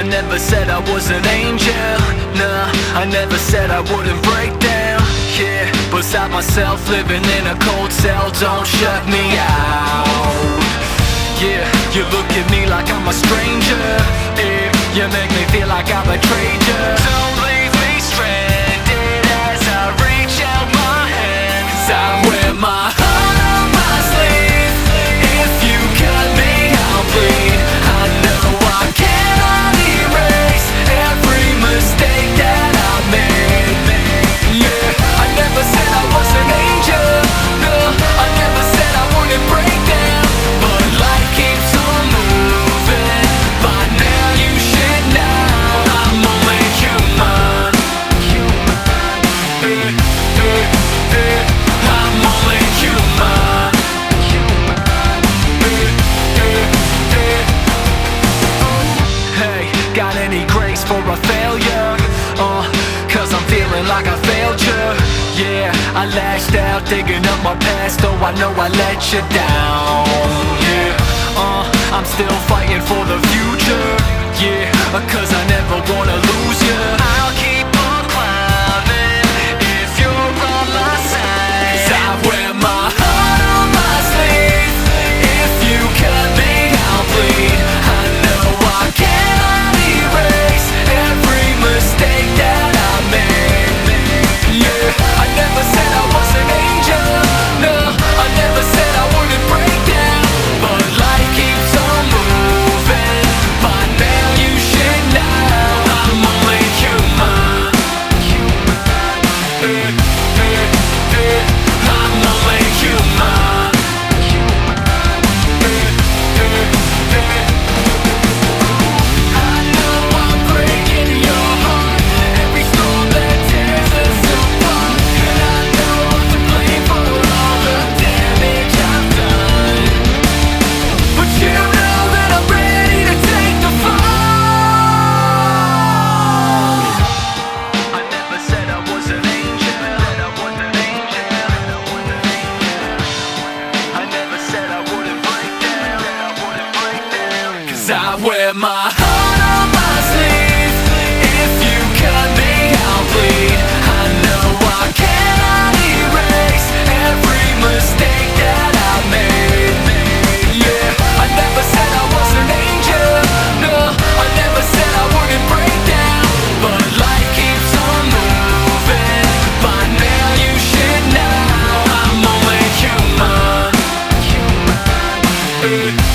I never said I was an angel. Nah, I never said I wouldn't break down. Yeah, beside myself, living in a cold cell. Don't shut me out. Yeah, you look at me like I'm a stranger. Yeah, you make me feel like I betrayed you. Don't leave me stranded as I reach out my hand, 'cause I wear my heart on my sleeve. If you cut me, I'll bleed. I know I cannot erase every mistake that I made. Yeah, I never said I was an angel. No, I never said I wouldn't break down. But life keeps on moving. By now you should know I'm only human. I'm only human. Hey, got any grace for a failure? 'Cause I'm feeling like I failed you. Yeah, I lashed out, digging up my past. Oh, I know I let you down. Yeah, I'm still fighting for the future. Yeah, 'cause I never wanna lose you. I'll keep on climbing if you're on my side, 'cause I wear my heart on my sleeve. If you cut me, I'll bleed. I know I cannot erase every mistake that I made. Yeah, I never said I was an angel. No, I never said I wouldn't break down. But life keeps on moving. By now you should know I'm only human. I'm only human. I know I'm breaking your heart. Every storm that tears us apart. And I know I'm to blame for all the damage I've done. But you know that I'm ready to take the fall. I never said I was an angel. I never said I wouldn't break down. 'Cause I wear my heart on my sleeve. If you cut me, I'll bleed. I know I cannot erase every mistake that I made. Yeah, I never said I was an angel. No, I never said I wouldn't break down. But life keeps on moving. By now you should know I'm only human.